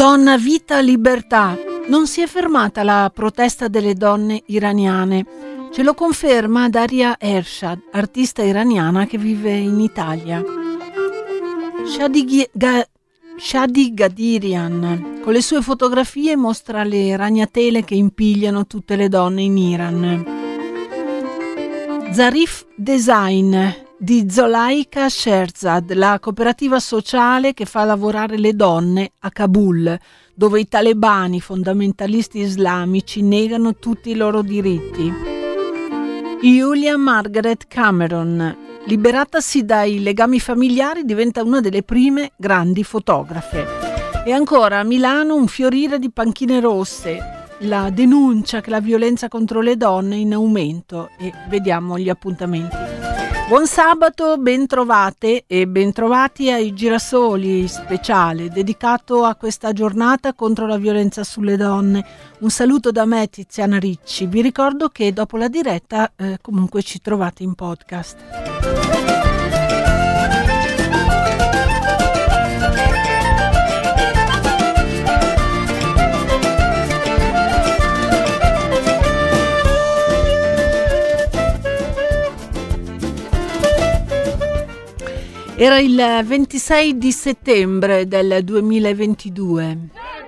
Donna, vita, libertà. Non si è fermata la protesta delle donne iraniane. Ce lo conferma Daria Ershad, artista iraniana che vive in Italia. Shadi Gadirian, con le sue fotografie, mostra le ragnatele che impigliano tutte le donne in Iran. Zarif Design di Zolaika Sherzad, la cooperativa sociale che fa lavorare le donne a Kabul, dove i talebani fondamentalisti islamici negano tutti i loro diritti. Julia Margaret Cameron, liberatasi dai legami familiari, diventa una delle prime grandi fotografe. E ancora a Milano un fiorire di panchine rosse, la denuncia che la violenza contro le donne è in aumento, e vediamo gli appuntamenti. Buon sabato, ben trovate e ben trovati ai Girasoli speciale dedicato a questa giornata contro la violenza sulle donne. Un saluto da me, Tiziana Ricci. Vi ricordo che dopo la diretta comunque ci trovate in podcast. Era il 26 di settembre del 2022.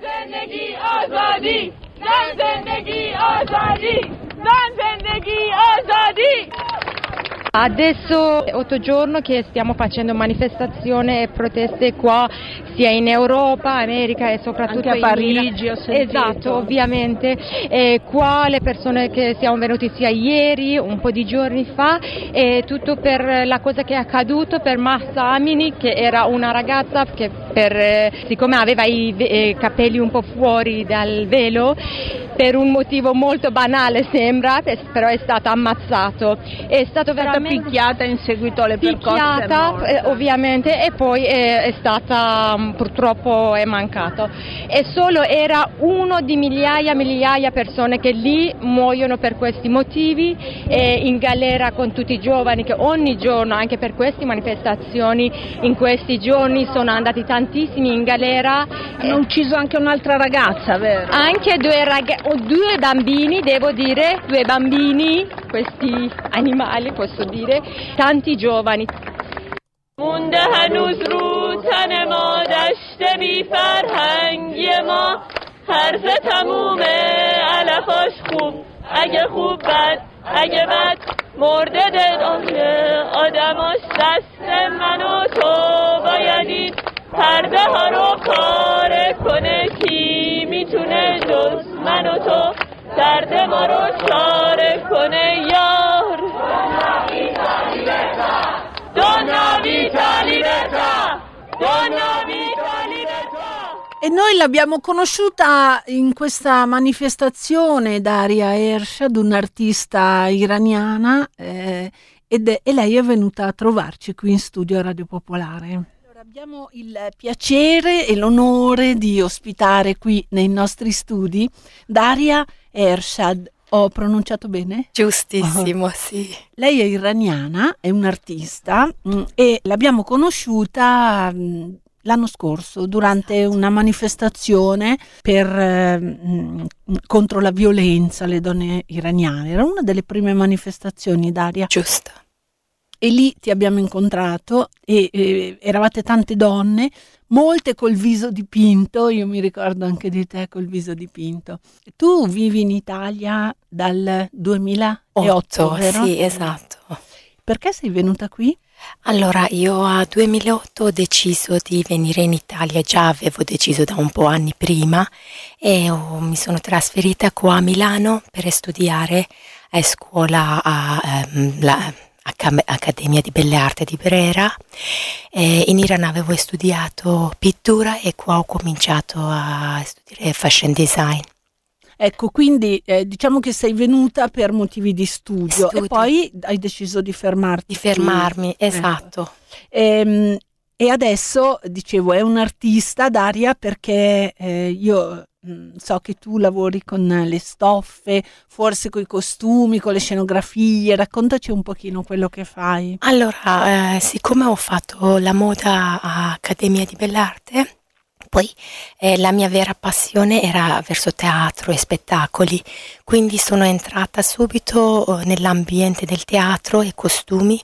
Adesso è 8 giorni che stiamo facendo manifestazioni e proteste qua, sia in Europa, America e soprattutto anche a Parigi. Ho sentito. Esatto, ovviamente. E qua le persone che siamo venuti sia ieri, un po' di giorni fa, e tutto per la cosa che è accaduto per Mahsa Amini, che era una ragazza che siccome aveva i capelli un po' fuori dal velo, per un motivo molto banale sembra, però è stato ammazzato. È stato veramente picchiata in seguito alle percosse, ovviamente, e poi è stata purtroppo è mancato. E solo era uno di migliaia di persone che lì muoiono per questi motivi, in galera con tutti i giovani che ogni giorno, anche per queste manifestazioni, in questi giorni sono andati tantissimi in galera. Hanno ucciso anche un'altra ragazza, vero? Anche due bambini, devo dire, 2 bambini, questi animali posso dire, tanti giovani. مونده هنوز رو تن ما دشت بی فرهنگی ما حرف تمومه علفاش خوب اگه خوب بد اگه بد مرده داخل آدماش دست من و تو بایدید پرده ها رو پاره کنه کی میتونه جز من و تو درد ما رو چاره کنه یار Donna vita libertà, donna vita libertà. E noi l'abbiamo conosciuta in questa manifestazione, Daria Ershad, un'artista iraniana, e lei è venuta a trovarci qui in studio a Radio Popolare. Allora, abbiamo il piacere e l'onore di ospitare qui nei nostri studi Daria Ershad. Ho pronunciato bene? Giustissimo, sì. Lei è iraniana, è un'artista e l'abbiamo conosciuta l'anno scorso durante una manifestazione contro la violenza alle donne iraniane. Era una delle prime manifestazioni, Daria. Giusto. E lì ti abbiamo incontrato e eravate tante donne, molte col viso dipinto. Io mi ricordo anche di te col viso dipinto. Tu vivi in Italia dal 2008, vero? Sì, esatto. Perché sei venuta qui? Allora, io a 2008 ho deciso di venire in Italia, già avevo deciso da un po' anni prima, e mi sono trasferita qua a Milano per studiare a scuola Accademia di Belle Arti di Brera. In Iran avevo studiato pittura e qua ho cominciato a studiare fashion design. Ecco, quindi diciamo che sei venuta per motivi di studio e poi hai deciso di fermarti. Di fermarmi, esatto. E adesso, dicevo, è un'artista, Daria, perché io so che tu lavori con le stoffe, forse con i costumi, con le scenografie. Raccontaci un pochino quello che fai. Allora, siccome ho fatto la moda a Accademia di Belle Arti, Poi la mia vera passione era verso teatro e spettacoli, quindi sono entrata subito nell'ambiente del teatro e costumi,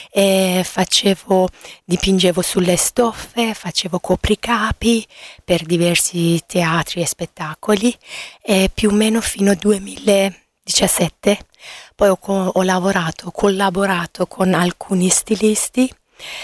dipingevo sulle stoffe, facevo copricapi per diversi teatri e spettacoli, più o meno fino al 2017. Poi ho collaborato con alcuni stilisti,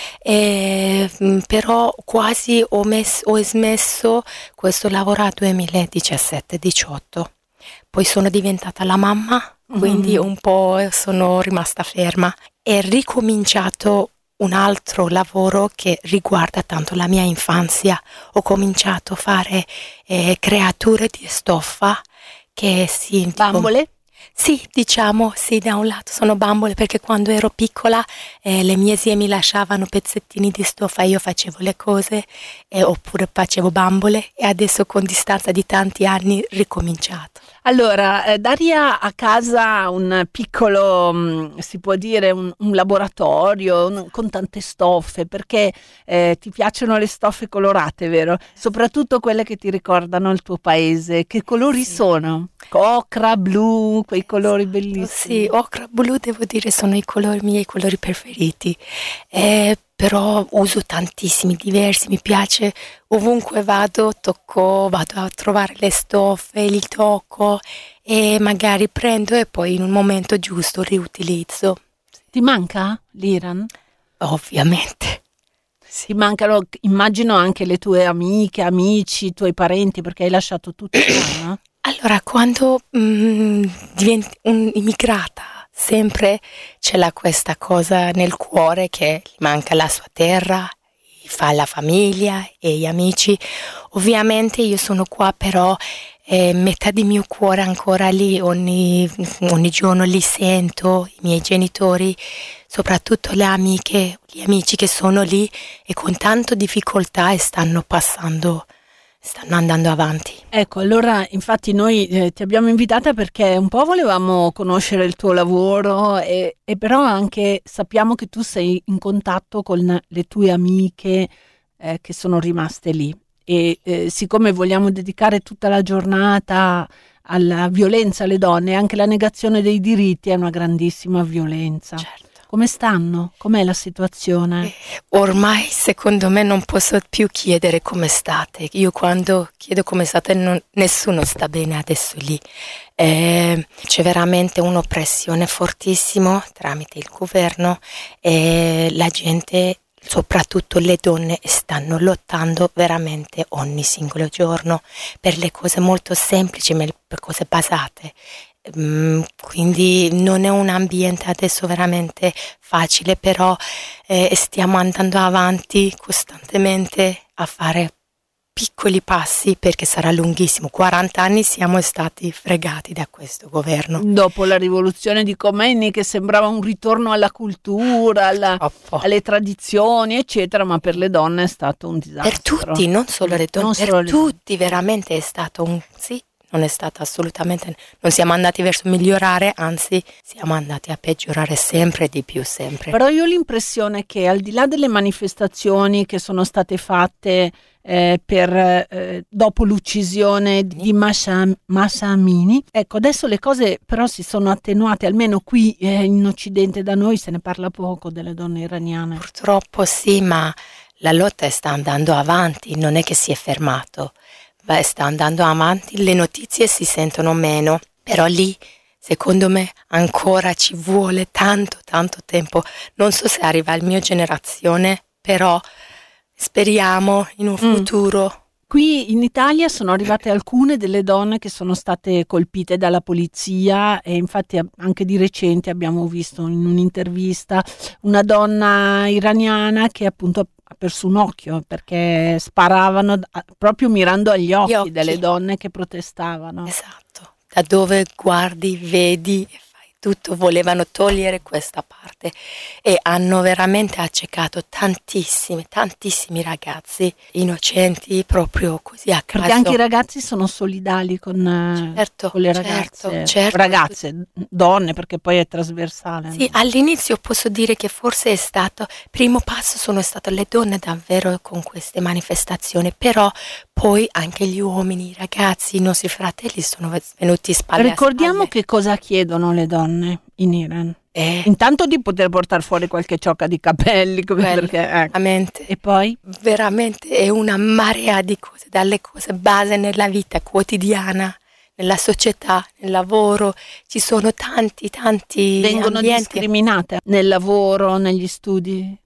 però quasi ho smesso questo lavoro a 2017-18. Poi sono diventata la mamma, quindi un po' sono rimasta ferma e ricominciato un altro lavoro che riguarda tanto la mia infanzia. Ho cominciato a fare creature di stoffa che Bambole? Sì, diciamo, sì, da un lato sono bambole perché quando ero piccola le mie zie mi lasciavano pezzettini di stoffa e io facevo le cose oppure facevo bambole e adesso con distanza di tanti anni ricominciato. Allora, Daria a casa un piccolo, si può dire, un laboratorio con tante stoffe, perché ti piacciono le stoffe colorate, vero? Soprattutto quelle che ti ricordano il tuo paese. Che colori sono? Ocra, blu, quei colori bellissimi. Sì, ocra, blu devo dire sono i miei colori preferiti. Però uso tantissimi, diversi, mi piace, ovunque vado a trovare le stoffe, li tocco e magari prendo e poi in un momento giusto riutilizzo. Ti manca l'Iran? Ovviamente. Ti mancano, immagino, anche le tue amiche, amici, i tuoi parenti, perché hai lasciato tutto qua, no? Allora, quando diventi un'immigrata, sempre c'è questa cosa nel cuore che gli manca la sua terra, fa la famiglia e gli amici. Ovviamente io sono qua, però metà di mio cuore ancora lì, ogni giorno li sento, i miei genitori, soprattutto le amiche, gli amici che sono lì e con tanta difficoltà e stanno andando avanti. Ecco, allora infatti noi ti abbiamo invitata perché un po' volevamo conoscere il tuo lavoro e però anche sappiamo che tu sei in contatto con le tue amiche che sono rimaste lì e siccome vogliamo dedicare tutta la giornata alla violenza alle donne, anche la negazione dei diritti è una grandissima violenza. Certo. Come stanno? Com'è la situazione? Ormai secondo me non posso più chiedere come state. Io quando chiedo come state nessuno sta bene adesso lì. C'è veramente un'oppressione fortissima tramite il governo e la gente, soprattutto le donne, stanno lottando veramente ogni singolo giorno per le cose molto semplici, per cose basate. Quindi non è un ambiente adesso veramente facile, però stiamo andando avanti costantemente a fare piccoli passi perché sarà lunghissimo. 40 anni siamo stati fregati da questo governo. Dopo la rivoluzione di Khomeini, che sembrava un ritorno alla cultura, alle tradizioni, eccetera, ma per le donne è stato un disastro. Per tutti, non solo le donne, per tutti veramente è stato non è stato assolutamente, non siamo andati verso migliorare, anzi siamo andati a peggiorare sempre di più, sempre. Però io ho l'impressione che al di là delle manifestazioni che sono state fatte dopo l'uccisione di Mahsa Amini, ecco, adesso le cose però si sono attenuate, almeno qui in Occidente da noi se ne parla poco delle donne iraniane. Purtroppo sì, ma la lotta sta andando avanti, non è che si è fermato. Sta andando avanti, le notizie si sentono meno, però lì secondo me ancora ci vuole tanto tempo. Non so se arriva alla mia generazione, però speriamo in un futuro. Qui in Italia sono arrivate alcune delle donne che sono state colpite dalla polizia e infatti anche di recente abbiamo visto in un'intervista una donna iraniana che appunto ha perso un occhio perché sparavano proprio mirando agli occhi delle donne che protestavano. Esatto, da dove guardi, vedi e fai tutto, volevano togliere questa parte e hanno veramente accecato tantissimi ragazzi innocenti proprio così a caso. Perché anche i ragazzi sono solidali con le ragazze, ragazze, donne, perché poi è trasversale. Sì, all'inizio posso dire che forse è stato, primo passo sono state le donne davvero con queste manifestazioni, però poi anche gli uomini, i ragazzi, i nostri fratelli sono venuti spalle a Ricordiamo spalle. che cosa chiedono le donne in Iran. Intanto di poter portare fuori qualche ciocca di capelli, perché, veramente. E poi? Veramente è una marea di cose, dalle cose base nella vita quotidiana, nella società, nel lavoro, ci sono tanti Vengono ambienti. discriminate nel lavoro, negli studi?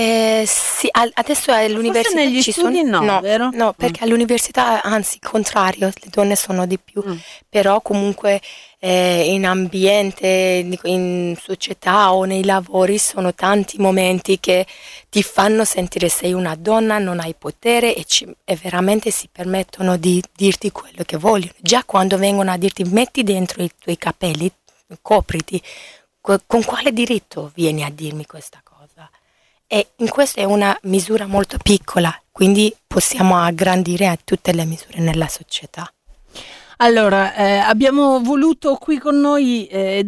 Sì, adesso all'università Forse negli studi no, vero? No, perché all'università anzi contrario, le donne sono di più, però comunque in ambiente, in società o nei lavori sono tanti momenti che ti fanno sentire sei una donna, non hai potere e veramente si permettono di dirti quello che vogliono. Già quando vengono a dirti metti dentro i tuoi capelli, copriti, con quale diritto vieni a dirmi questa cosa? E in questa è una misura molto piccola, quindi possiamo aggrandire a tutte le misure nella società. Allora, abbiamo voluto qui con noi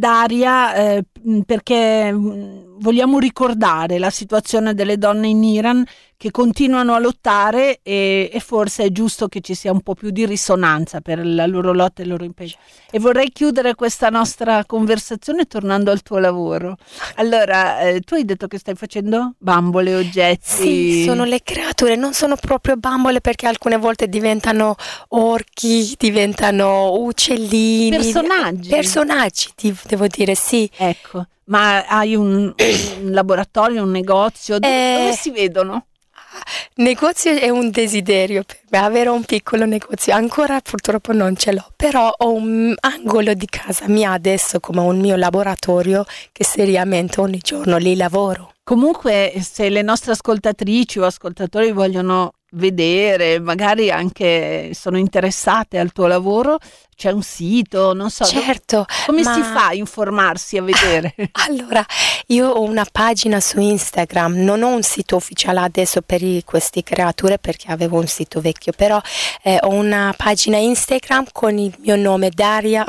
Daria perché vogliamo ricordare la situazione delle donne in Iran che continuano a lottare e forse è giusto che ci sia un po' più di risonanza per la loro lotta e il loro impegno. E vorrei chiudere questa nostra conversazione tornando al tuo lavoro. Allora, tu hai detto che stai facendo bambole, oggetti. Sì, sono le creature, non sono proprio bambole perché alcune volte diventano orchi, diventano uccellini. Personaggi, devo dire, sì. Ecco, ma hai un laboratorio, un negozio? Dove si vedono? Negozio è un desiderio per me, avere un piccolo negozio, ancora purtroppo non ce l'ho, però ho un angolo di casa mia adesso come un mio laboratorio che seriamente ogni giorno lì lavoro. Comunque se le nostre ascoltatrici o ascoltatori vogliono vedere, magari anche sono interessate al tuo lavoro, c'è un sito, non so. Certo. Come si fa a informarsi, a vedere? Allora, io ho una pagina su Instagram, non ho un sito ufficiale adesso per queste creature perché avevo un sito vecchio, però ho una pagina Instagram con il mio nome Daria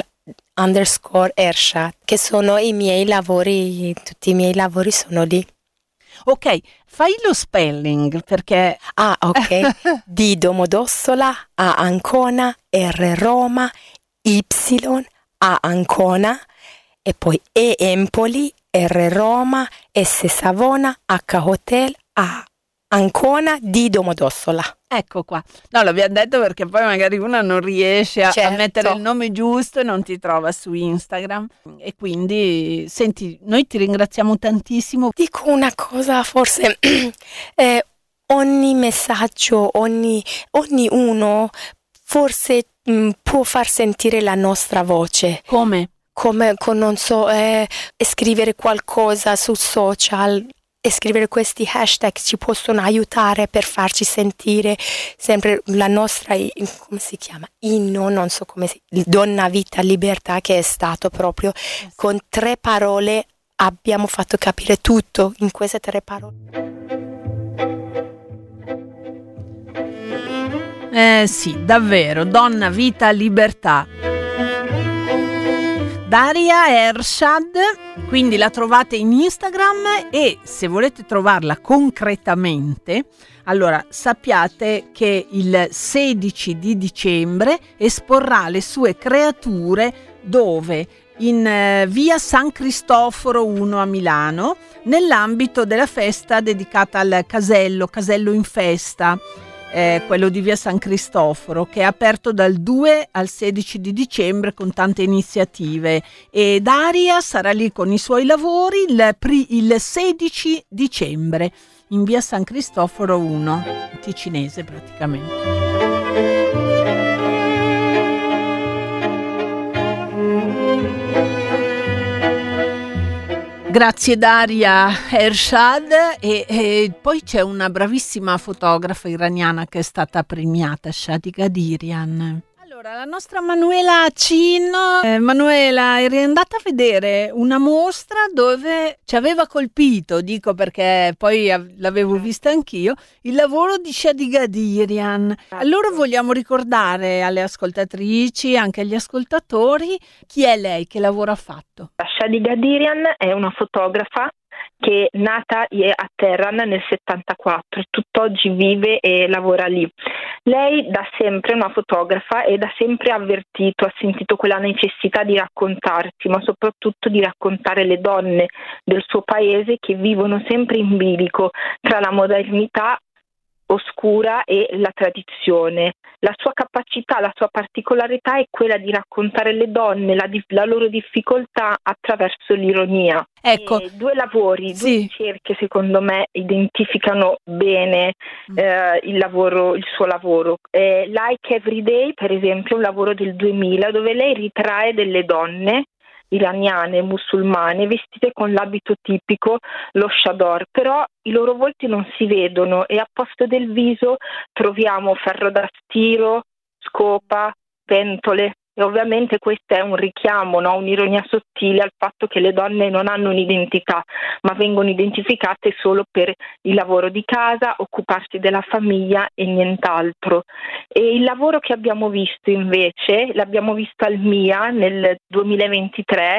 _Ershad, che sono i miei lavori, tutti i miei lavori sono lì. Ok, fai lo spelling perché... ok. D Domodossola, A Ancona, R Roma, Y, A Ancona e poi E Empoli, R Roma, S Savona, H Hotel, A Ancona, D Domodossola. Ecco qua. No, l'abbiamo detto perché poi magari una non riesce a mettere il nome giusto e non ti trova su Instagram. E quindi, senti, noi ti ringraziamo tantissimo. Dico una cosa, forse ogni messaggio, ognuno forse può far sentire la nostra voce. Come? Come, non so, scrivere qualcosa su social. E scrivere questi hashtag ci possono aiutare per farci sentire sempre la nostra, come si chiama? Inno, non so come si chiama, Donna, Vita, Libertà, che è stato proprio con 3 parole abbiamo fatto capire tutto in queste 3 parole. Sì, davvero, Donna, Vita, Libertà. Daria Ershad, quindi la trovate in Instagram e se volete trovarla concretamente, allora sappiate che il 16 di dicembre esporrà le sue creature dove? In via San Cristoforo 1 a Milano, nell'ambito della festa dedicata al Casello in Festa. Quello di via San Cristoforo, che è aperto dal 2 al 16 di dicembre con tante iniziative, e Daria sarà lì con i suoi lavori il 16 dicembre in via San Cristoforo 1, ticinese praticamente. Grazie Daria Ershad e poi c'è una bravissima fotografa iraniana che è stata premiata, Shadi Gadirian. Allora Allora, la nostra Manuela Cino. Manuela, eri andata a vedere una mostra dove ci aveva colpito, dico perché poi l'avevo vista anch'io, il lavoro di Shadiga Dirian. Allora vogliamo ricordare alle ascoltatrici, anche agli ascoltatori, chi è lei, che lavoro ha fatto. Shadiga Dirian è una fotografa che è nata a Teheran nel 74 e tutt'oggi vive e lavora lì. Lei da sempre è una fotografa e da sempre ha sentito quella necessità di raccontarsi, ma soprattutto di raccontare le donne del suo paese che vivono sempre in bilico tra la modernità oscura e la tradizione. La sua capacità, la sua particolarità è quella di raccontare le donne, la loro difficoltà attraverso l'ironia. Ecco, Due lavori, due ricerche secondo me identificano bene il suo lavoro. Like Everyday, per esempio, è un lavoro del 2000 dove lei ritrae delle donne iraniane, musulmane, vestite con l'abito tipico, lo chador, però i loro volti non si vedono e a posto del viso troviamo ferro da stiro, scopa, pentole. E ovviamente questo è un richiamo, no? Un'ironia sottile al fatto che le donne non hanno un'identità, ma vengono identificate solo per il lavoro di casa, occuparsi della famiglia e nient'altro. E il lavoro che abbiamo visto invece, l'abbiamo visto al MIA nel 2023,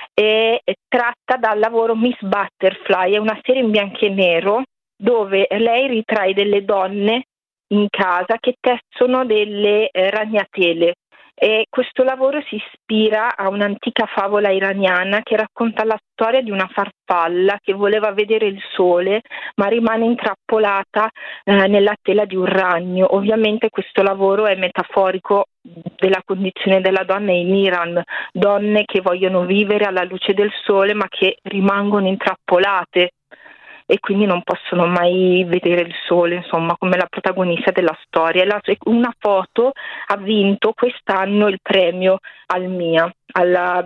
è tratta dal lavoro Miss Butterfly, è una serie in bianco e nero dove lei ritrae delle donne in casa che tessono delle ragnatele. E questo lavoro si ispira a un'antica favola iraniana che racconta la storia di una farfalla che voleva vedere il sole ma rimane intrappolata nella tela di un ragno. Ovviamente questo lavoro è metaforico della condizione della donna in Iran, donne che vogliono vivere alla luce del sole ma che rimangono intrappolate e quindi non possono mai vedere il sole, insomma, come la protagonista della storia. Una foto ha vinto quest'anno il premio al MIA, alla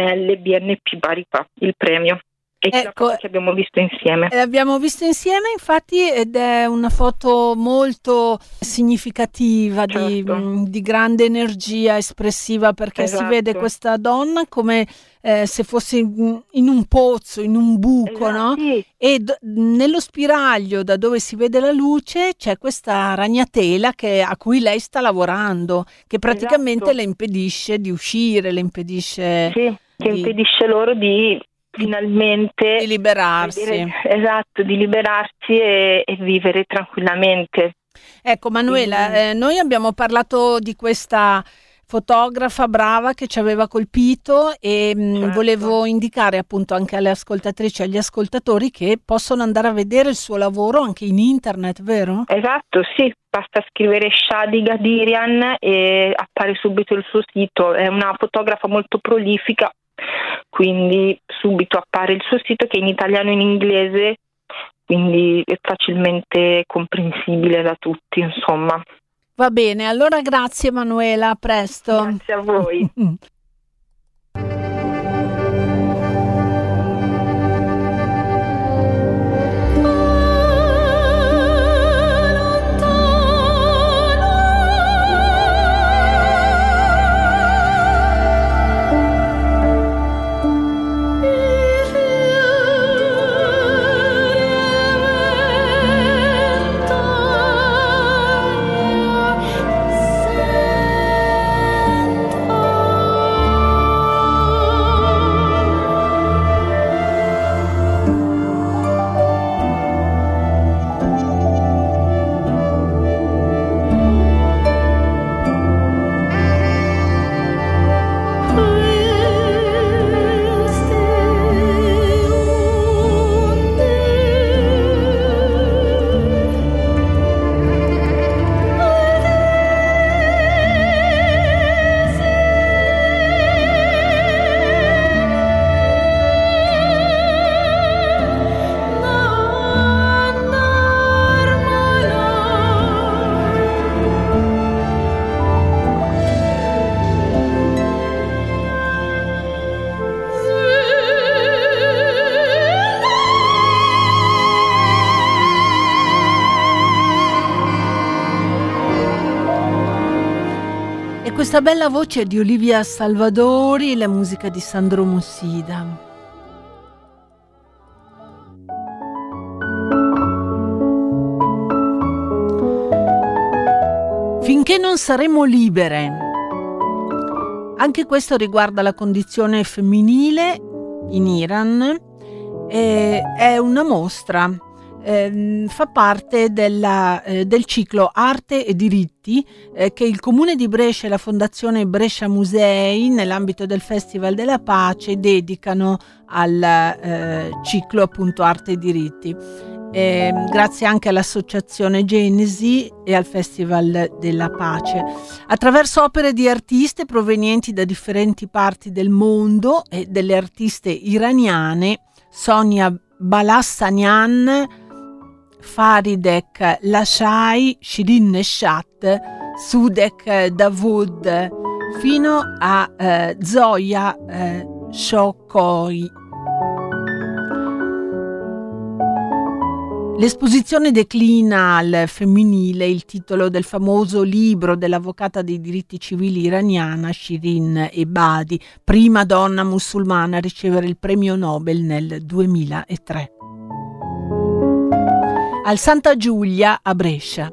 BNP Paribas, il premio. E ecco, la foto che abbiamo visto insieme. L'abbiamo visto insieme, infatti, ed è una foto molto significativa, certo, di grande energia espressiva, perché si vede questa donna come se fosse in un pozzo, in un buco, no? Sì. E nello spiraglio da dove si vede la luce c'è questa ragnatela a cui lei sta lavorando, che praticamente le impedisce di uscire, le impedisce... Sì, che impedisce loro di... finalmente di liberarsi, di liberarsi e vivere tranquillamente. Ecco Manuela, noi abbiamo parlato di questa fotografa brava che ci aveva colpito e certo, volevo indicare appunto anche alle ascoltatrici e agli ascoltatori che possono andare a vedere il suo lavoro anche in internet, vero? Esatto, sì, basta scrivere Shadiga Dirian e appare subito il suo sito. È una fotografa molto prolifica, quindi subito appare il suo sito, che è in italiano e in inglese, quindi è facilmente comprensibile da tutti, insomma. Va bene, allora grazie Manuela, a presto. Grazie a voi. questa bella voce di Olivia Salvadori, la musica di Sandro Mussida. Finché non saremo libere. Anche questo riguarda la condizione femminile in Iran. È una mostra. Fa parte del ciclo Arte e Diritti che il Comune di Brescia e la Fondazione Brescia Musei, nell'ambito del Festival della Pace, dedicano al ciclo appunto Arte e Diritti. Grazie anche all'Associazione Genesi e al Festival della Pace. Attraverso opere di artiste provenienti da differenti parti del mondo e delle artiste iraniane, Sonia Balassanian, Farideh Lashai, Shirin Neshat, Sudek Davood, fino a Zoya Shokoi. L'esposizione declina al femminile il titolo del famoso libro dell'avvocata dei diritti civili iraniana Shirin Ebadi, prima donna musulmana a ricevere il premio Nobel nel 2003. Al Santa Giulia a Brescia.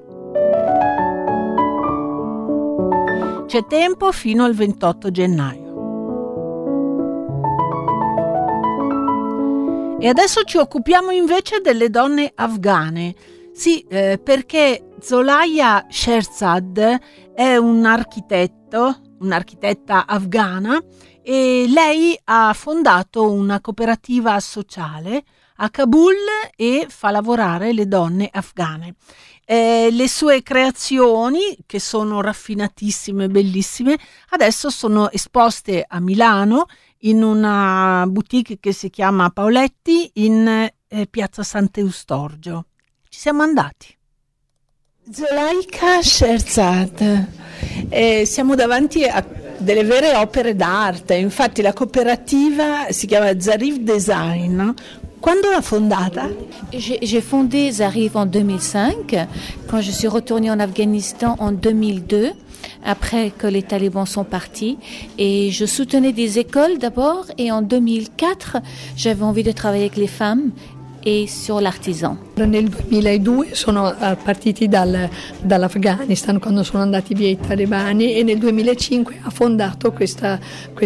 C'è tempo fino al 28 gennaio. E adesso ci occupiamo invece delle donne afghane. Sì, perché Zolaya Sherzad è un'architetta afghana e lei ha fondato una cooperativa sociale a Kabul e fa lavorare le donne afghane. Le sue creazioni, che sono raffinatissime e bellissime, adesso sono esposte a Milano in una boutique che si chiama Paoletti in piazza Sant'Eustorgio. Ci siamo andati. Zolaya Sherzad, siamo davanti a delle vere opere d'arte, infatti la cooperativa si chiama Zarif Design. Quando l'ha fondata? J'ai fondé Zarif en 2005, quand je suis retournée en Afghanistan en 2002, après que les talibans sont partis. Et je soutenais des écoles d'abord, et en 2004, j'avais envie de travailler avec les femmes e sur l'artisan. Nel 2002 sono partiti dall'Afghanistan quando sono andati via i talebani e nel 2005 ha fondato questa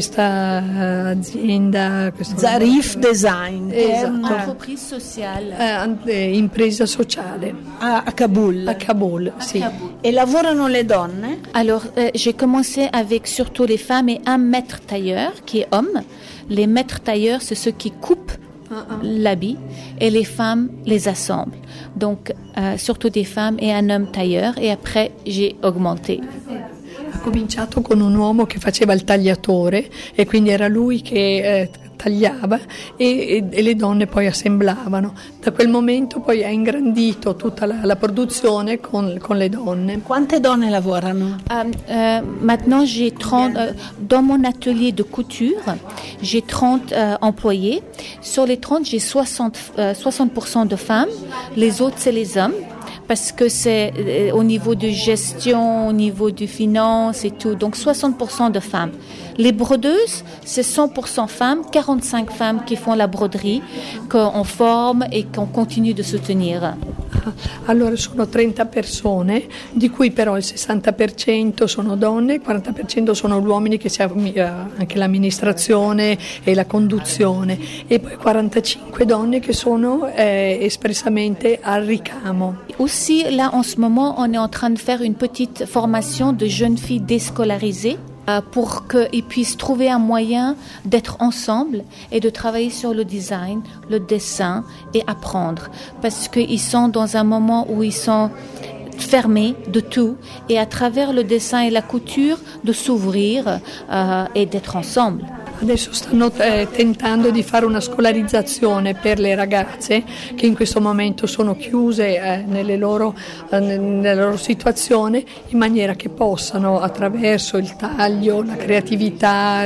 azienda, Zarif Design, esatto. Entreprise sociale. Impresa sociale a Kabul. A Kabul, sì. Kabul. E lavorano le donne? Alors j'ai commencé avec surtout les femmes et un maître tailleur qui est homme. Les maîtres tailleurs, c'est ceux qui coupent l'habit et les femmes les assemblent. Donc surtout des femmes et un homme tailleur et après j'ai augmenté. Ha cominciato con un uomo che faceva il tagliatore e quindi era lui che tagliava e le donne poi assemblavano. Da quel momento poi ha ingrandito tutta la produzione con le donne. Quante donne lavorano? Maintenant j'ai 30 dans mon atelier de couture, j'ai 30 employés. Sur les 30, j'ai 60% de femmes, les autres c'est les hommes. Parce que c'est au niveau de gestion, au niveau de finance et tout. Donc 60% de femmes. Les brodeuses, c'est 100% femmes, 45 femmes qui font la broderie, qu'on forme et qu'on continue de soutenir. Allora sono 30 persone, di cui però il 60% sono donne, il 40% sono uomini che si anche l'amministrazione e la conduzione e poi 45 donne che sono espressamente al ricamo. Aussi, là, en ce moment, on est en train de faire une petite formation de jeunes filles déscolarisées pour qu'ils puissent trouver un moyen d'être ensemble et de travailler sur le design, le dessin et apprendre. Parce qu'ils sont dans un moment où ils sont fermés de tout et à travers le dessin et la couture de s'ouvrir et d'être ensemble. Adesso stanno tentando di fare una scolarizzazione per le ragazze che in questo momento sono chiuse nella loro situazione, in maniera che possano, attraverso il taglio, la creatività,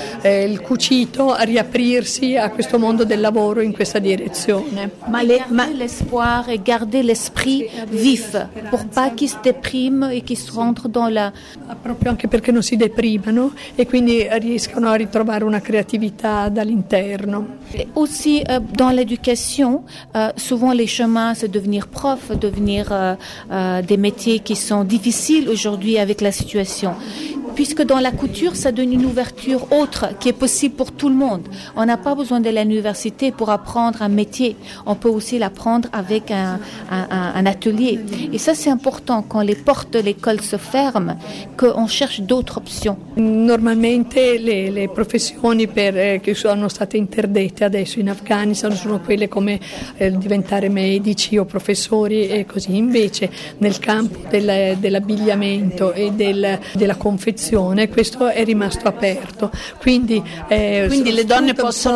il cucito, riaprirsi a questo mondo del lavoro in questa direzione. Garder l'espoir et garder l'esprit vif pour pas qu'ils se dépriment et qu'ils rentrent dans la... Proprio anche perché non si deprimano e quindi riescono a ritrovare una creatività dall'interno. Et aussi dans l'éducation, souvent les chemins c'est devenir prof, devenir des métiers qui sont difficiles aujourd'hui avec la situation. Puisque dans la couture, ça donne une ouverture autre qui est possible pour tout le monde. On n'a pas besoin de l'université pour apprendre un métier. On peut aussi l'apprendre avec un atelier. Et ça, c'est important quand les portes de l'école se ferment, qu'on cherche d'autres options. Normalmente le professioni che sono state interdette adesso in Afghanistan sono quelle come diventare medici o professori e così. Invece nel campo dell'abbigliamento e della confezione questo è rimasto aperto, quindi le donne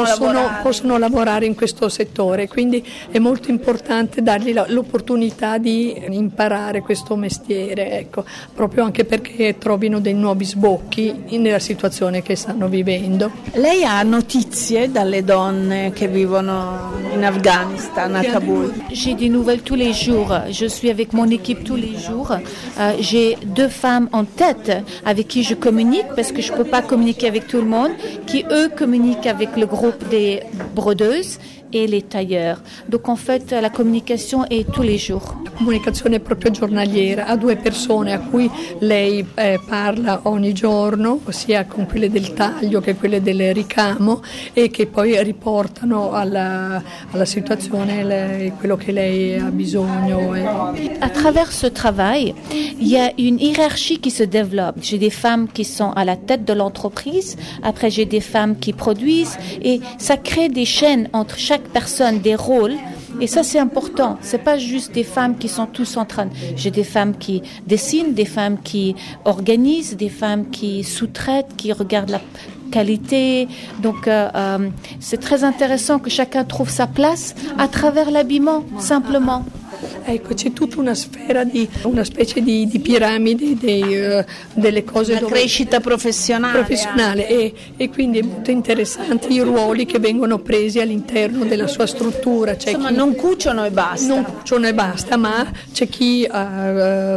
possono lavorare in questo settore, quindi è molto importante dargli l'opportunità di imparare questo mestiere, ecco, proprio anche perché trovino dei nuovi sbocchi nella situazione che stanno vivendo. Lei ha notizie dalle donne che vivono in Afghanistan, a Kaboul? J'ai des nouvelles tous les jours, je suis avec mon équipe tous les jours, j'ai 2 femmes en tête avec qui je communique, parce que je ne peux pas communiquer avec tout le monde, qui eux communiquent avec le groupe des brodeuses et les tailleurs. Donc en fait la communication è tous les jours. La comunicazione è proprio giornaliera, ha 2 persone a cui lei parla ogni giorno, sia con quelle del taglio che quelle del ricamo, e che poi riportano alla situazione quello che lei ha bisogno. À travers ce travail, il y a une hiérarchie qui se développe. J'ai des femmes qui sont à la tête de l'entreprise, après j'ai des femmes qui produisent, et ça crée des chaînes entre chaque personne, des rôles. Et ça, c'est important. C'est pas juste des femmes qui sont tous en train. J'ai des femmes qui dessinent, des femmes qui organisent, des femmes qui sous-traitent, qui regardent la qualité. Donc, c'est très intéressant que chacun trouve sa place à travers l'habillement, simplement. Ecco, c'è tutta una sfera una specie di piramide delle cose, una crescita professionale e quindi è molto interessante i ruoli che vengono presi all'interno della sua struttura. C'è insomma, non cuciono e basta. Non cuciono e basta, ma c'è chi fa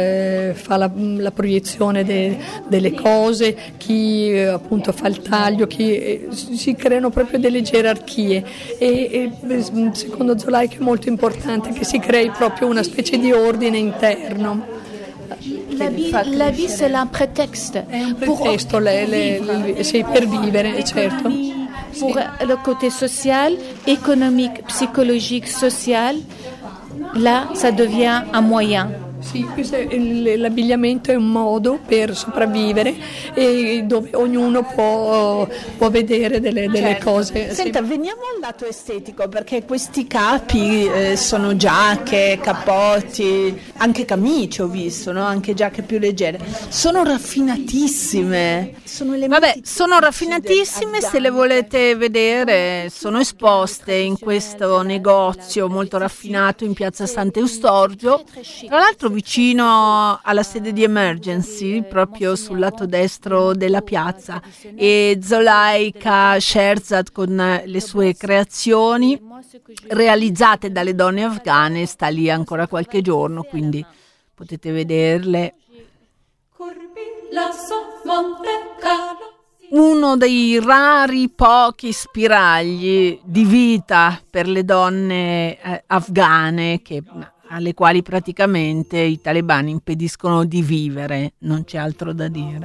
la proiezione delle cose, chi appunto fa il taglio, si creano proprio delle gerarchie e secondo Zulaika è molto importante che si crei proprio una specie di ordine interno. L'habit c'est un prétexte. È un pretesto per vivere, certo. Pour le côté social, économique, psychologique, social, là ça devient un moyen. Sì, l'abbigliamento è un modo per sopravvivere e dove ognuno può vedere delle cose. Senta, veniamo al lato estetico, perché questi capi sono giacche, cappotti, anche camicie ho visto, no? Anche giacche più leggere. Sono raffinatissime. Sono raffinatissime, se le volete vedere sono esposte in questo negozio molto raffinato in piazza Sant'Eustorgio, tra l'altro vicino alla sede di Emergency, proprio sul lato destro della piazza, e Zulaika Sherzad con le sue creazioni realizzate dalle donne afghane sta lì ancora qualche giorno, quindi potete vederle. Uno dei rari pochi spiragli di vita per le donne afghane alle quali praticamente i talebani impediscono di vivere, non c'è altro da dire.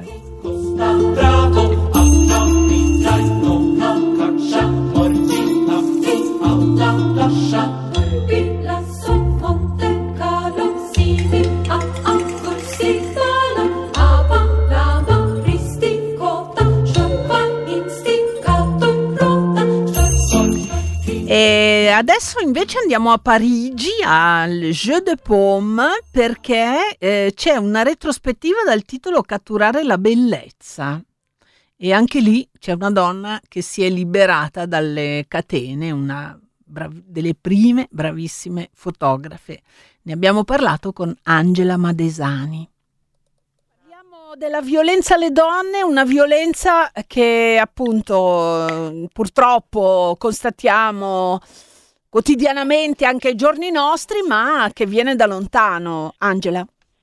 E adesso invece andiamo a Parigi al Jeu de Paume, perché c'è una retrospettiva dal titolo Catturare la bellezza, E anche lì c'è una donna che si è liberata dalle catene, una delle prime bravissime fotografe. Ne abbiamo parlato con Angela Madesani. Parliamo della violenza alle donne, una violenza che appunto purtroppo constatiamo quotidianamente anche ai giorni nostri, ma che viene da lontano. Angela?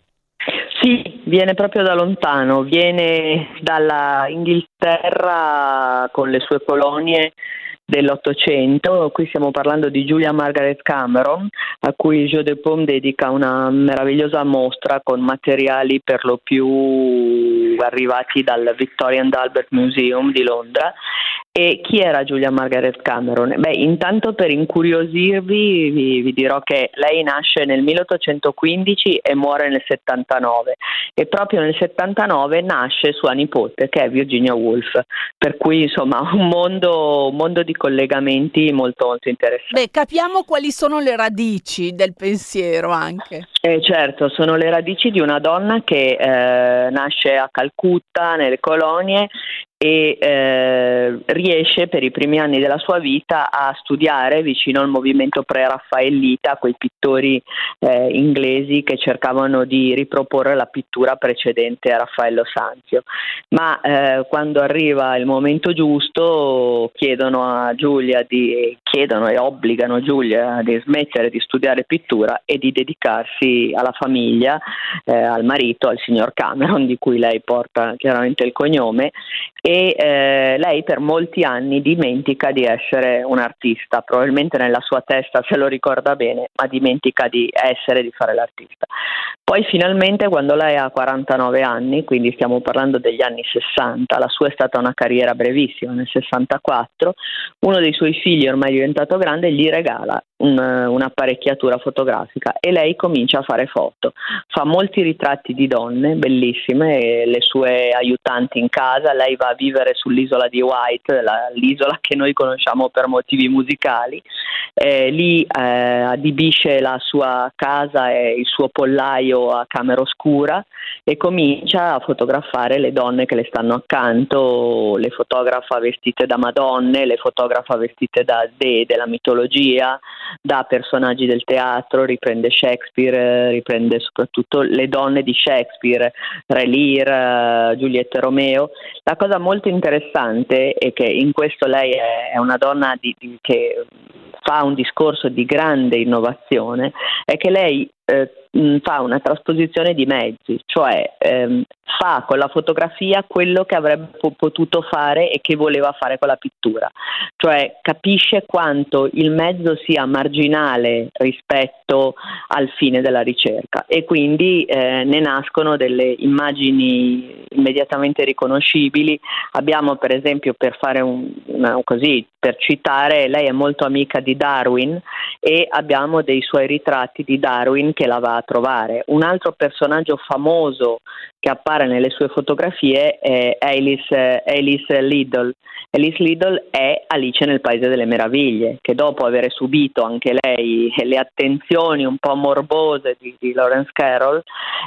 Sì, viene proprio da lontano, viene dalla Inghilterra con le sue colonie dell'Ottocento. Qui stiamo parlando di Julia Margaret Cameron, a cui Jeu de Paume dedica una meravigliosa mostra con materiali per lo più arrivati dal Victoria and Albert Museum di Londra. E chi era Julia Margaret Cameron? Intanto per incuriosirvi vi dirò che lei nasce nel 1815 e muore nel 79, e proprio nel 79 nasce sua nipote, che è Virginia Woolf, per cui insomma un mondo di collegamenti molto molto interessante. Capiamo quali sono le radici del pensiero anche. Certo, sono le radici di una donna che nasce a Calcutta, nelle colonie, e riesce per i primi anni della sua vita a studiare vicino al movimento pre-raffaellita, quei pittori inglesi che cercavano di riproporre la pittura precedente a Raffaello Sanzio. Ma quando arriva il momento giusto chiedono e obbligano Giulia di smettere di studiare pittura e di dedicarsi alla famiglia, al marito, al signor Cameron, di cui lei porta chiaramente il cognome. E lei per molti anni dimentica di essere un'artista, probabilmente nella sua testa se lo ricorda bene, ma dimentica di fare l'artista. Poi finalmente, quando lei ha 49 anni, quindi stiamo parlando degli anni 60, la sua è stata una carriera brevissima, nel 64, uno dei suoi figli, ormai diventato grande, gli regala un'apparecchiatura fotografica e lei comincia a fare foto. Fa molti ritratti di donne bellissime, le sue aiutanti in casa. Lei va a vivere sull'isola di White, l'isola che noi conosciamo per motivi musicali. Lì adibisce la sua casa e il suo pollaio a camera oscura e comincia a fotografare le donne che le stanno accanto. Le fotografa vestite da madonne, le fotografa vestite da dee della mitologia, da personaggi del teatro, riprende Shakespeare, riprende soprattutto le donne di Shakespeare, Re Lear, Giulietta e Romeo. La cosa molto interessante è che in questo lei è una donna che fa un discorso di grande innovazione, è che lei fa una trasposizione di mezzi, cioè fa con la fotografia quello che avrebbe potuto fare e che voleva fare con la pittura, cioè capisce quanto il mezzo sia marginale rispetto al fine della ricerca e quindi ne nascono delle immagini immediatamente riconoscibili. Abbiamo per esempio, per fare per citare, lei è molto amica di Darwin e abbiamo dei suoi ritratti di Darwin che la va a trovare. Un altro personaggio famoso che appare nelle sue fotografie è Alice Liddell. Alice Liddell è Alice nel Paese delle Meraviglie, che dopo aver subito anche lei le attenzioni un po' morbose di Lawrence Carroll,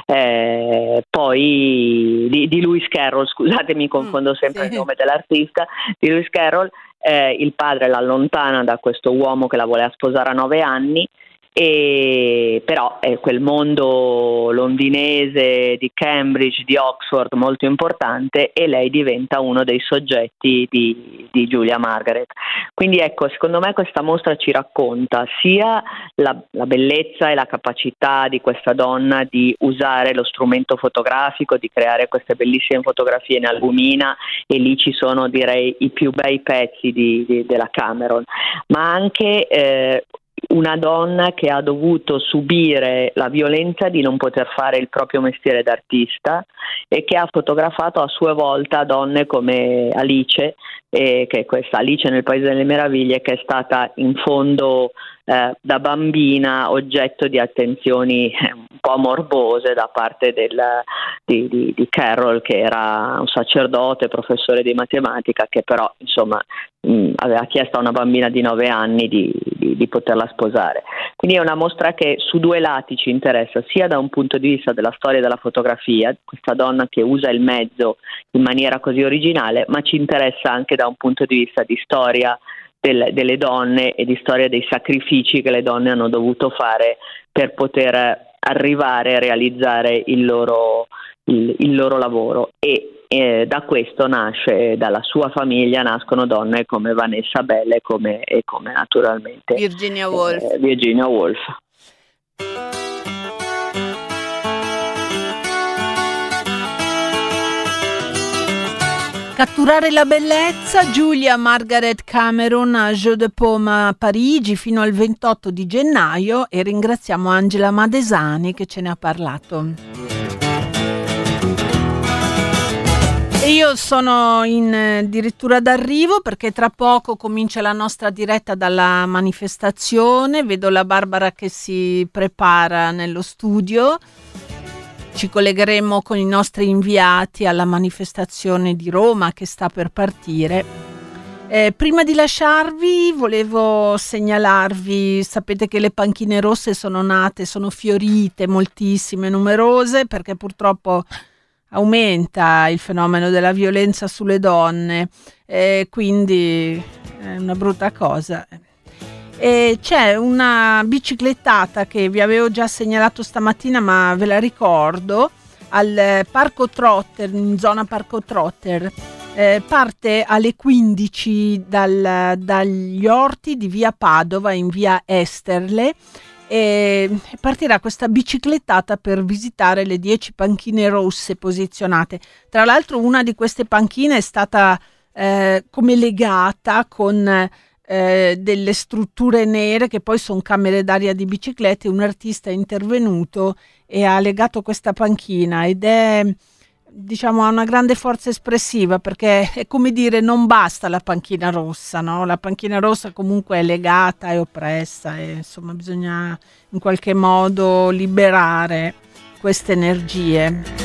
poi di Lewis Carroll, scusatemi, confondo sempre il nome dell'artista, di Lewis Carroll, il padre l'allontana da questo uomo che la voleva sposare a 9 anni, e però è quel mondo londinese di Cambridge, di Oxford molto importante, e lei diventa uno dei soggetti di Julia Margaret. Quindi ecco, secondo me questa mostra ci racconta sia la bellezza e la capacità di questa donna di usare lo strumento fotografico, di creare queste bellissime fotografie in albumina, e lì ci sono, direi, i più bei pezzi della Cameron, ma anche una donna che ha dovuto subire la violenza di non poter fare il proprio mestiere d'artista e che ha fotografato a sua volta donne come Alice, che è questa Alice nel Paese delle Meraviglie, che è stata in fondo da bambina oggetto di attenzioni un po' morbose da parte di Carroll, che era un sacerdote, professore di matematica, che però insomma aveva chiesto a una bambina di 9 anni di di poterla sposare. Quindi è una mostra che su due lati ci interessa, sia da un punto di vista della storia della fotografia, questa donna che usa il mezzo in maniera così originale, ma ci interessa anche da un punto di vista di storia delle donne e di storia dei sacrifici che le donne hanno dovuto fare per poter arrivare a realizzare il loro lavoro. E da questo dalla sua famiglia nascono donne come Vanessa Bell e come naturalmente Virginia Woolf. Virginia Woolf. Catturare la bellezza, Julia Margaret Cameron a Jeu de Paume a Parigi fino al 28 di gennaio, e ringraziamo Angela Madesani che ce ne ha parlato. E io sono addirittura d'arrivo, perché tra poco comincia la nostra diretta dalla manifestazione. Vedo la Barbara che si prepara nello studio. Ci collegheremo con i nostri inviati alla manifestazione di Roma che sta per partire. Prima di lasciarvi volevo segnalarvi, sapete che le panchine rosse sono fiorite, moltissime, numerose, perché purtroppo aumenta il fenomeno della violenza sulle donne, quindi è una brutta cosa. E c'è una biciclettata che vi avevo già segnalato stamattina, ma ve la ricordo, al Parco Trotter, in zona Parco Trotter. Parte alle 15 dagli orti di via Padova in via Esterle, e partirà questa biciclettata per visitare le 10 panchine rosse posizionate. Tra l'altro una di queste panchine è stata come legata con delle strutture nere che poi sono camere d'aria di biciclette. Un artista è intervenuto e ha legato questa panchina, ed è, diciamo, ha una grande forza espressiva, perché è come dire, non basta la panchina rossa, no? La panchina rossa comunque è legata, è oppressa, e insomma bisogna in qualche modo liberare queste energie.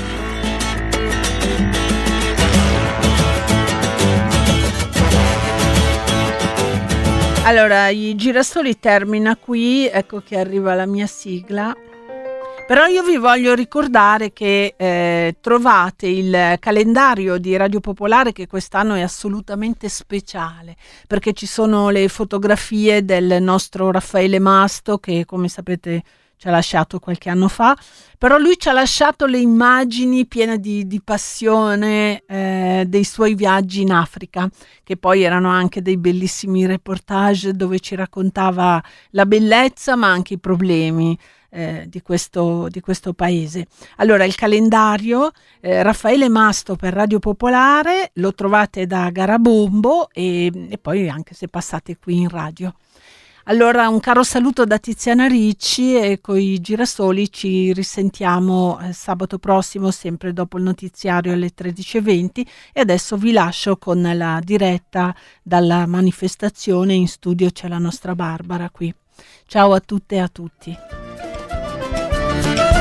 Allora, i Girasoli termina qui, ecco che arriva la mia sigla. Però io vi voglio ricordare che trovate il calendario di Radio Popolare, che quest'anno è assolutamente speciale, perché ci sono le fotografie del nostro Raffaele Masto, che come sapete ci ha lasciato qualche anno fa, però lui ci ha lasciato le immagini piene di passione dei suoi viaggi in Africa, che poi erano anche dei bellissimi reportage dove ci raccontava la bellezza ma anche i problemi di questo paese. Allora, il calendario Raffaele Masto per Radio Popolare lo trovate da Garabombo, e poi anche se passate qui in radio. Allora, un caro saluto da Tiziana Ricci, e con i Girasoli ci risentiamo sabato prossimo, sempre dopo il notiziario alle 13:20, e adesso vi lascio con la diretta dalla manifestazione. In studio c'è la nostra Barbara qui. Ciao a tutte e a tutti.